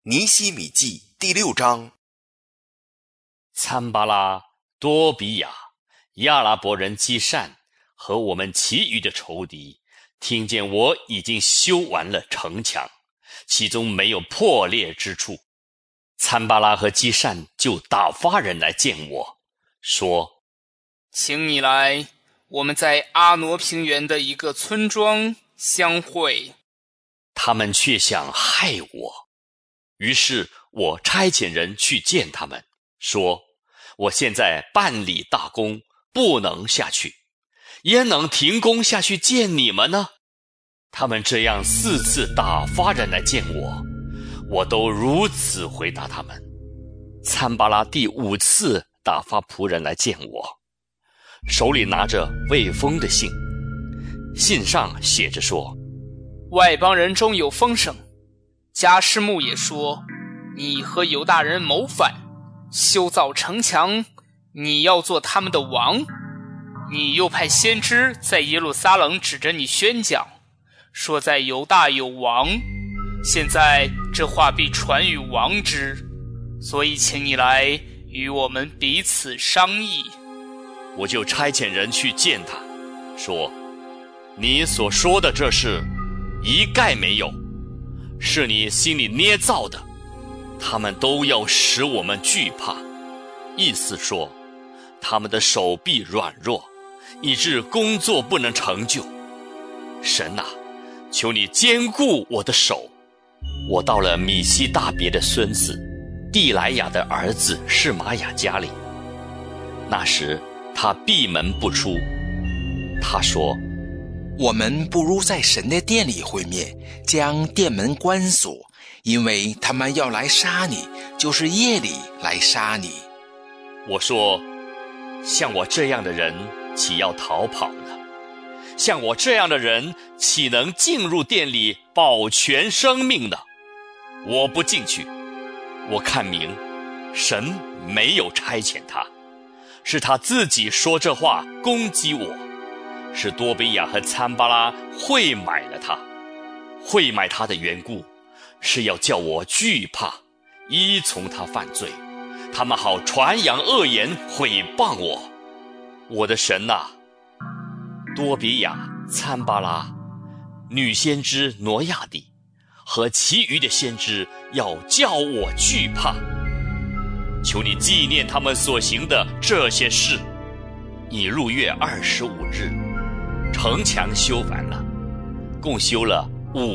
尼希米记第6章。 参巴拉、多比亚、亚拉伯人基善和我们其余的仇敌，听见我已经修完了城墙，其中没有破裂之处，参巴拉和基善就打发人来见我，说： 请你来，我们在阿挪平原的一个村庄相会。 他们却想害我，于是我差遣人去见他们，说：我现在办理大工，不能下去，焉能停工下去见你们呢？他们这样4次打发人来见我，我都如此回答他们。参巴拉第5次打发仆人来见我，手里拿着未封的信，信上写着说： 外邦人中有风声，迦施穆也说，你和犹大人谋反，修造城墙，你要做他们的王。你又派先知在耶路撒冷指着你宣讲，说在犹大有王，现在这话必传与王之，所以请你来与我们彼此商议。 我就差遣人去见他，说：你所说的这事一概没有，是你心里捏造的，他们都要使我们惧怕，意思说他们的手臂软弱，以致工作不能成就。神啊，求你坚固我的手。我到了米西大别的孙子蒂莱雅的儿子示玛雅家里，那时他闭门不出。他说： 我们不如在神的殿里会面，将殿门关锁，因为他们要来杀你，就是夜里来杀你。 我说：像我这样的人岂要逃跑呢？像我这样的人岂能进入殿里保全生命呢？我不进去。我看明神没有差遣他，是他自己说这话攻击我，是多比亚和参巴拉会买了他。会买他的缘故，是要叫我惧怕，依从他犯罪，他们好传扬恶言毁谤我。我的神啊，多比亚、参巴拉、女先知挪亚底和其余的先知要叫我惧怕。求你纪念他们所行的这些事。已入月25日，城墙修完了，共修了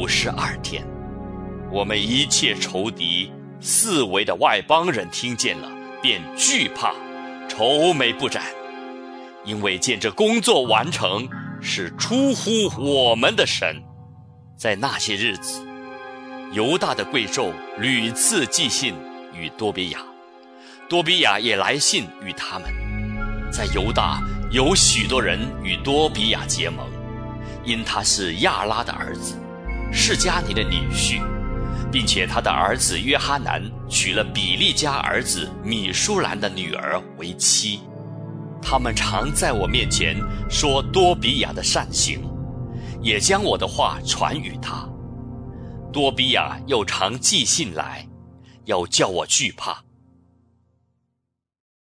52天。我们一切仇敌四围的外邦人听见了，便惧怕，愁眉不展，因为见这工作完成是出乎我们的神。在那些日子，犹大的贵胄屡次寄信与多比亚，多比亚也来信与他们。在犹大有许多人与多比亚结盟，因他是亚拉的儿子，示迦尼的女婿，并且他的儿子约哈南娶了比利家儿子米舒兰的女儿为妻。他们常在我面前说多比亚的善行，也将我的话传与他。多比亚又常寄信来，要叫我惧怕，